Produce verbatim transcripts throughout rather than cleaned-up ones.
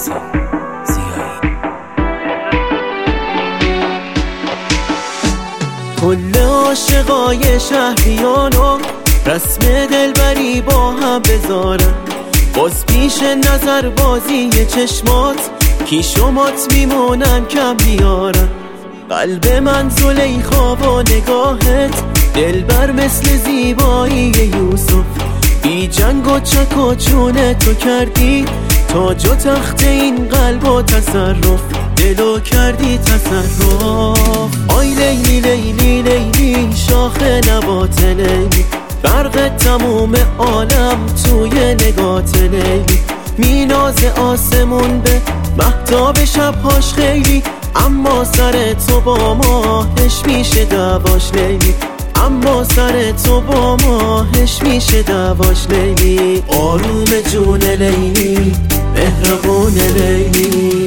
عباسی زیایی. کل عاشقای شهریانو رسم دلبری با هم بذارن، باز پیش نظر بازی چشمات کیشومات میمونن کم بیارن. قلب من زلیخا با نگاهت دلبر مثل زیبایی یوسف، بی جنگ و چک و چونه تو کردی تاج و تخت این قلب و تصرف، دلو کردی تصرف. آی لیلی لیلی لیلی شاخ نبات لیلی، برق تموم عالم توی نگات لیلی، میناز آسمون به مهتاب شبهاش خیلی، اما سر تو با ماهش میشه دعواش لیلی، اما سر تو با ماهش میشه دعواش لیلی. آروم جون لیلی مهربون لیلی.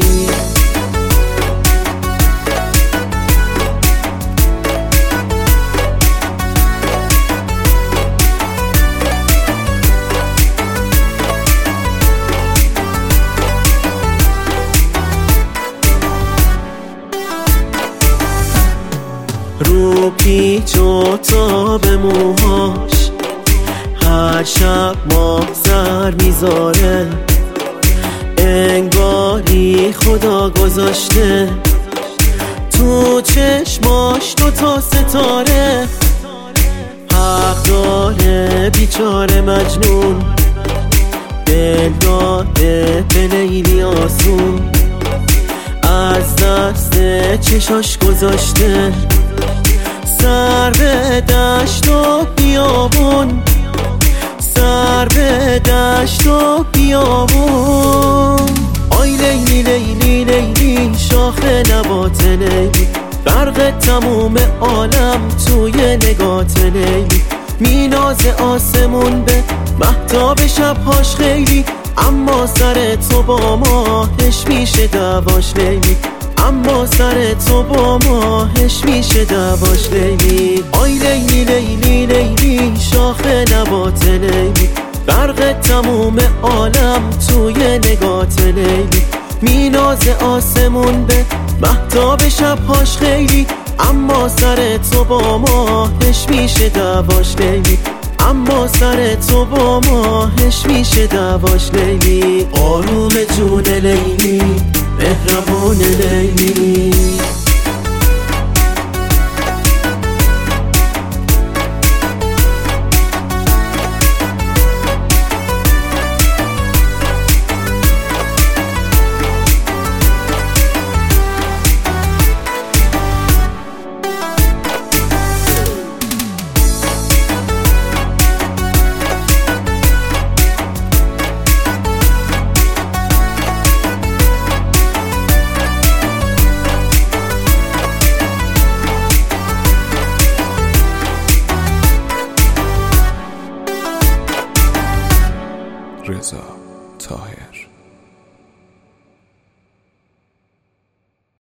رو پیچ و تاب موهاش هر شب ماه سر میذاره، انگاری خدا گذاشته تو چشماش دو تا ستاره. حق داره بیچاره مجنون، دل داده به لیلی آسون، از دست چشاش گذاشته سر به دشت و بیابون، سر به دشت و بیابون. آی لیلی لیلی لیلی شاخ نبات لیلی، برق تموم عالم توی نگات لیلی، میناز آسمون به مهتاب شبهاش خیلی، اما سر تو با ماهش میشه دعواش لیلی، اما سر تو با ماهش میشه دعواش لیلی. آی لیلی لیلی لیلی شاخ نبات لیلی، برق تموم عالم توی نگات لیلی، میناز آسمون به مهتاب شبهاش خیلی، اما سر تو با ماهش میشه دعواش لیلی، اما سر تو با ماهش میشه دعواش لیلی. آروم جون لیلی مهربون لیلی. رضا طاهر.